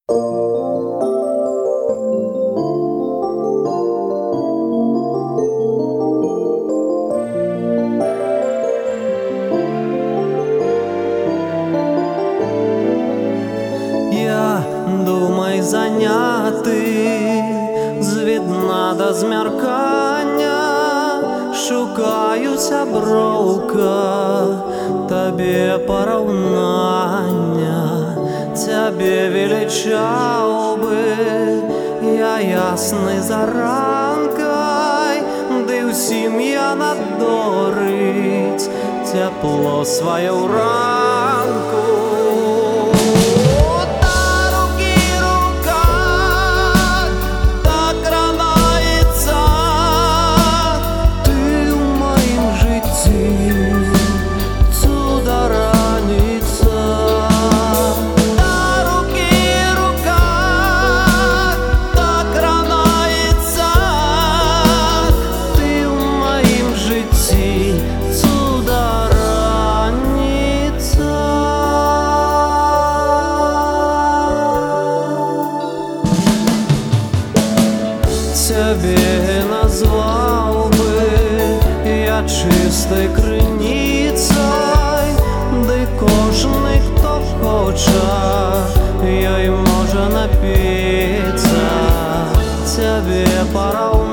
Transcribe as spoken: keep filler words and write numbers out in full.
Я думай зайняти з відна до змеркання, шукаюся бровка, тобі поравнання, тебе величав би я ясний заранкой, де всім я надорить тепло своє в ранку. Тебе назвал бы я чистой криницей, де кожний, хто хоче, ей може напиться, тебе пора